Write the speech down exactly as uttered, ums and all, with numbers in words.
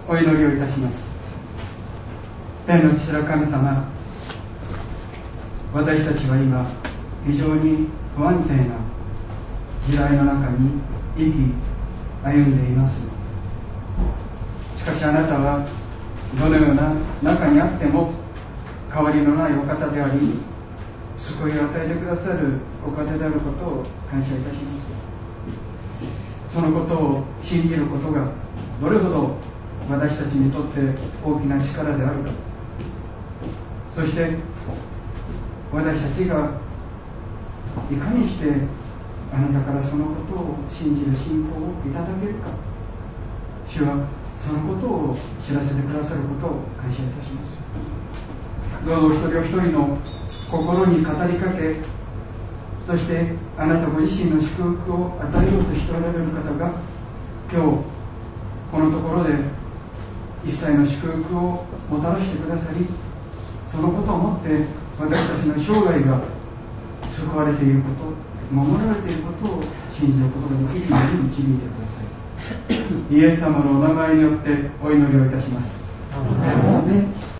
お祈りをいたします。天の父なる神様、私たちは今非常に不安定な時代の中に生き歩んでいます。しかしあなたはどのような中にあっても変わりのないお方であり、救いを与えてくださるお方であることを感謝いたします。そのことを信じることがどれほど私たちにとって大きな力であるか、そして私たちがいかにしてあなたからそのことを信じる信仰をいただけるか、主はそのことを知らせてくださることを感謝いたします。どうぞ一人お一人の心に語りかけ、そしてあなたご自身の祝福を与えようとしておられる方が今日このところで一切の祝福をもたらしてくださり、そのことをもって私たちの生涯が救われていること、守られていることを信じることができるように導いてください。イエス様のお名前によってお祈りをいたします。アーメン。